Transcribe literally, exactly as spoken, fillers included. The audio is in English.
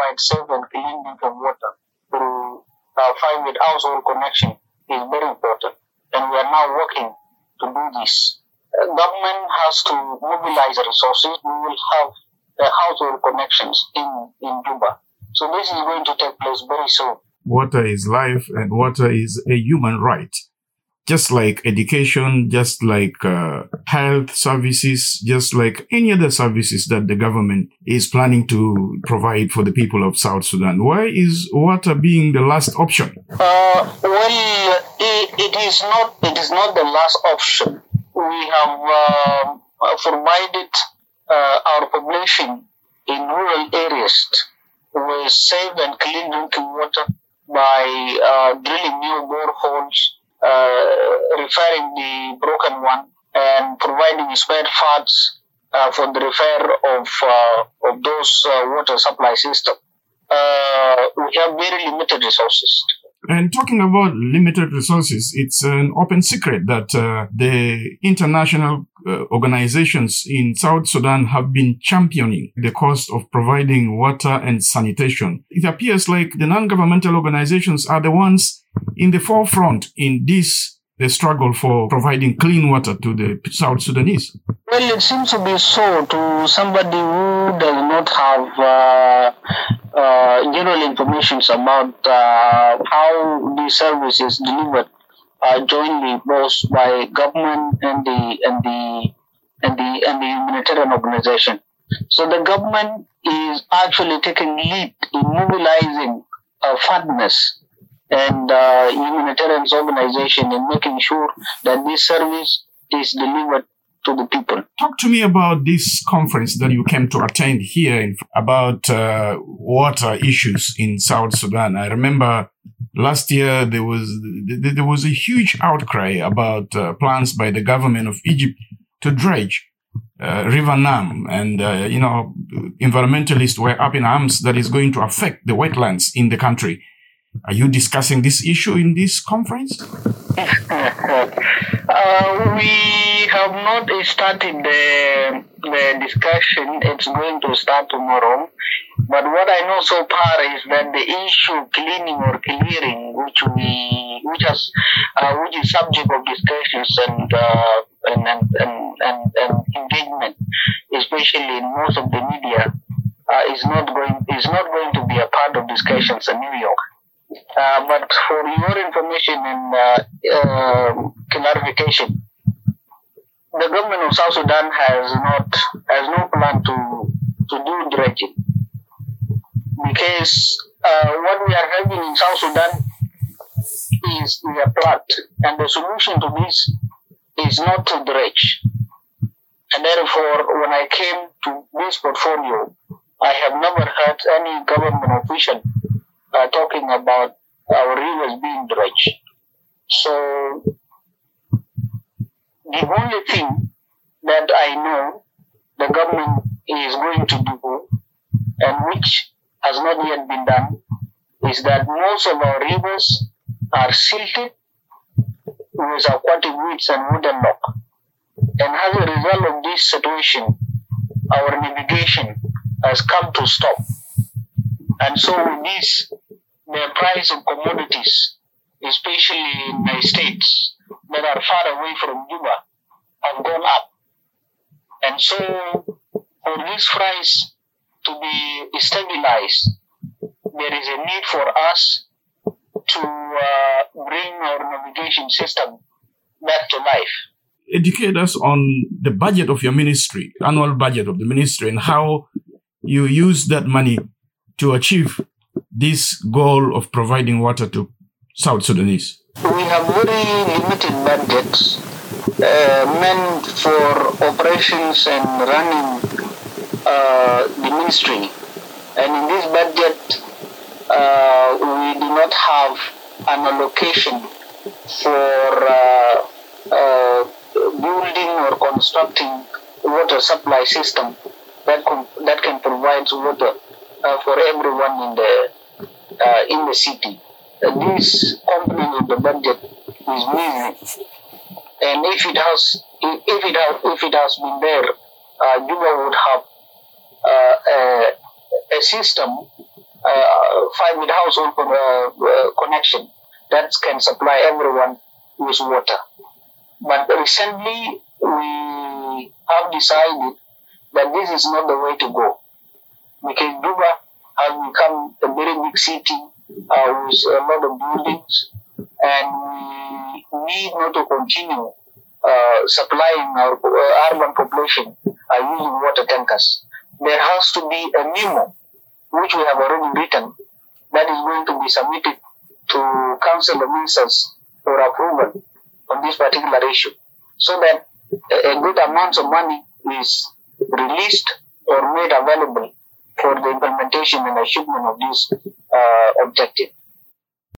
provide safe and clean drinking water through uh, five with household connection is very important, and we are now working to do this. Uh, government has to mobilize resources. We will have the household connections in, in Juba. So this is going to take place very soon. Water is life, and water is a human right. Just like education, just like uh, health services, just like any other services that the government is planning to provide for the people of South Sudan. Why is water being the last option? Uh, well, it, it is not. It is not the last option. We have uh, provided uh, our population in rural areas with safe and clean drinking water by uh, drilling new boreholes, uh, repairing the broken one, and providing spare parts uh, for the repair of uh, of those uh, water supply systems. Uh, we have very limited resources. And talking about limited resources, it's an open secret that uh, the international uh, organizations in South Sudan have been championing the cost of providing water and sanitation. It appears like the non-governmental organizations are the ones in the forefront in this the struggle for providing clean water to the South Sudanese. Well, it seems to be so to somebody who does not have uh, uh, general information about uh, how the service is delivered uh, jointly, both by government and the and the and the and the humanitarian organization. So the government is actually taking lead in mobilizing uh, partners and uh, humanitarian organization in making sure that this service is delivered to the people. Talk to me about this conference that you came to attend here in, about uh, water issues in South Sudan. I remember last year there was there was a huge outcry about uh, plans by the government of Egypt to dredge uh, River Nam, and uh, you know, environmentalists were up in arms that is going to affect the wetlands in the country. Are you discussing this issue in this conference? uh, we have not started the, the discussion. It's going to start tomorrow. But what I know so far is that the issue of cleaning or clearing, which we, which has, uh, which is subject of discussions and, uh, and, and, and, and, and engagement, especially in most of the media, uh, is not going, is not going to be a part of discussions in New York. Uh, but for your information and uh, uh, clarification, the government of South Sudan has not has no plan to to do dredging, because uh, what we are having in South Sudan is a flood, and the solution to this is not to dredge. And therefore, when I came to this portfolio, I have never heard any government official Uh, talking about our rivers being dredged. So the only thing that I know the government is going to do, and which has not yet been done, is that most of our rivers are silted with aquatic weeds and wooden lock. And as a result of this situation, our navigation has come to stop. And so with this, the price of commodities, especially in the states that are far away from Juba, have gone up. And so for this price to be stabilized, there is a need for us to uh, bring our navigation system back to life. Educate us on the budget of your ministry, annual budget of the ministry, and how you use that money to achieve this goal of providing water to South Sudanese. We have very limited budgets uh, meant for operations and running uh, the ministry. And in this budget, uh, we do not have an allocation for uh, uh, building or constructing water supply system that, com- that can provide water Uh, for everyone in the uh, in the city. Uh, this component of the budget is missing, and if it has if it has if it has been there, uh, Juba would have uh, a, a system uh, five with household uh, uh, connection that can supply everyone with water. But recently, we have decided that this is not the way to go, because Juba has become a very big city uh, with a lot of buildings, and we need not to continue uh, supplying our uh, urban population uh, using water tankers. There has to be a memo, which we have already written, that is going to be submitted to Council of Ministers for approval on this particular issue, so that a, a good amount of money is released or made available for the implementation and achievement of this uh, objective.